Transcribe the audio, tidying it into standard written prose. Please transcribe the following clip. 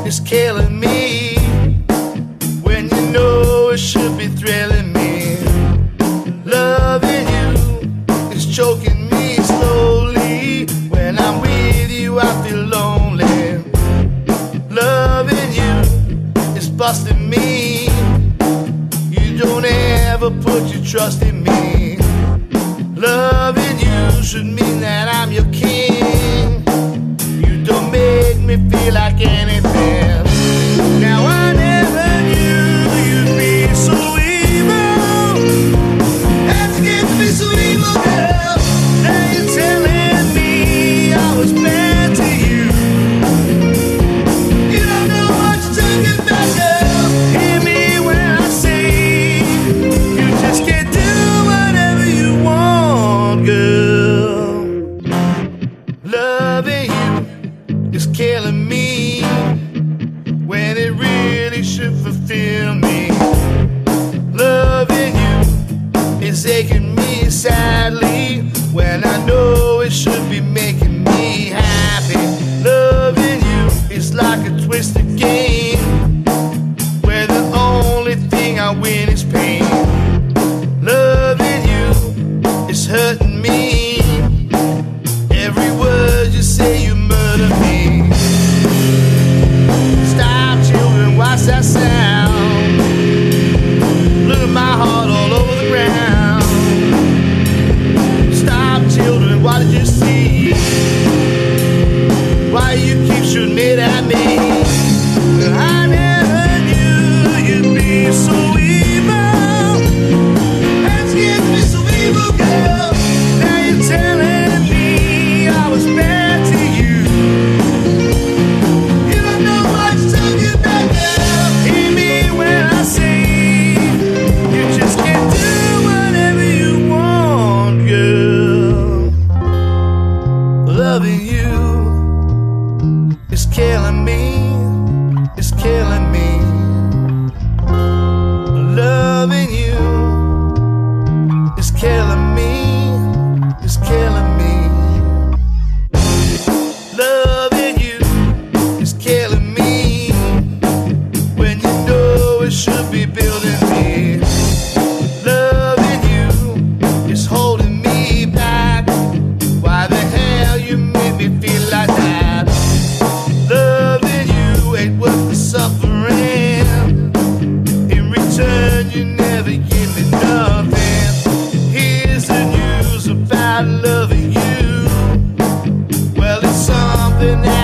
is killing me when you know it should be thrilling me. Loving you is choking me slowly. When I'm with you, I feel lonely. Loving you is busting me. You don't ever put your trust in me. Loving you should mean that I'm your king. You don't make me feel like anything. Now I never knew you'd be so evil. How'd you get to be so evil, girl? Now you're telling me I was bad to you. You don't know what you took it back, girl. Hear me when I say you just can't do whatever you want, girl. Loving you is killing me when it really should fulfill me. Loving you is aching me sadly when I know it should be making me happy. Loving you is like a twisted game where the only thing I win is pain. Loving you is hurting me. Every word you say, you murder me. Stop, children, watch that sound. Look at my heart all over the ground. Stop, children, what did you see? Why you keep shooting it at me? I never knew you'd be so evil. How'd you get to be so evil, girl? Now you're telling me I was bad to you. You don't know what you took it back, girl. Hear me when I say you just can't do whatever you want, girl. Loving you is killing me, is killing me. Loving you is killing me, is killing me. Loving you is killing me when you know it should be building me. Loving you is holding me back. Why the hell you made me feel like that? Loving you ain't worth the suffering. In return, you never give me nothing. Here's the news about loving you. Well, it's something that